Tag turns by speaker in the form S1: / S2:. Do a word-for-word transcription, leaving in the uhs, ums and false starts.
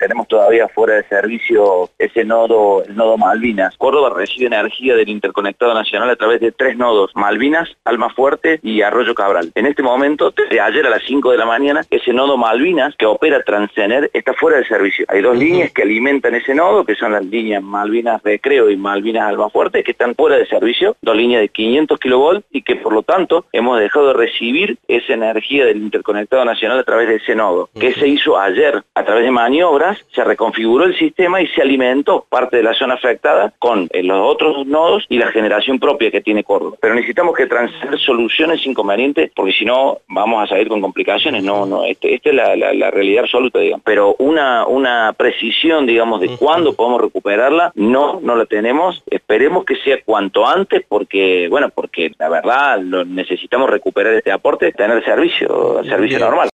S1: tenemos todavía fuera de servicio ese nodo, el nodo Malvinas. Córdoba recibe energía del interconectado nacional a través de tres nodos: Malvinas, Almafuerte y Arroyo Cabral. En este momento, desde ayer a las cinco de la mañana, ese nodo Malvinas que opera Transener está fuera de servicio. Hay dos uh-huh. líneas que alimentan ese nodo, que son las líneas Malvinas Recreo y Malvinas Almafuerte, que están fuera de servicio, dos líneas de quinientos kilovolts, y que por lo tanto hemos dejado de recibir esa energía del interconectado nacional a través de ese nodo. Uh-huh. ¿Qué se hizo ayer? A través de maniobras se reconfiguró el sistema y se alimentó parte de la zona afectada con eh, los otros nodos y la generación propia que tiene Córdoba. Pero necesitamos que Transener solucione ese inconveniente, porque si no vamos a salir con complicaciones. No, no, este, esta es la, la, la realidad absoluta, digamos. Pero una, una precisión, digamos, de cuándo podemos recuperarla, no, no la tenemos. Esperemos que sea cuanto antes, porque, bueno, porque la verdad lo necesitamos recuperar este aporte, tener servicio, servicio normal.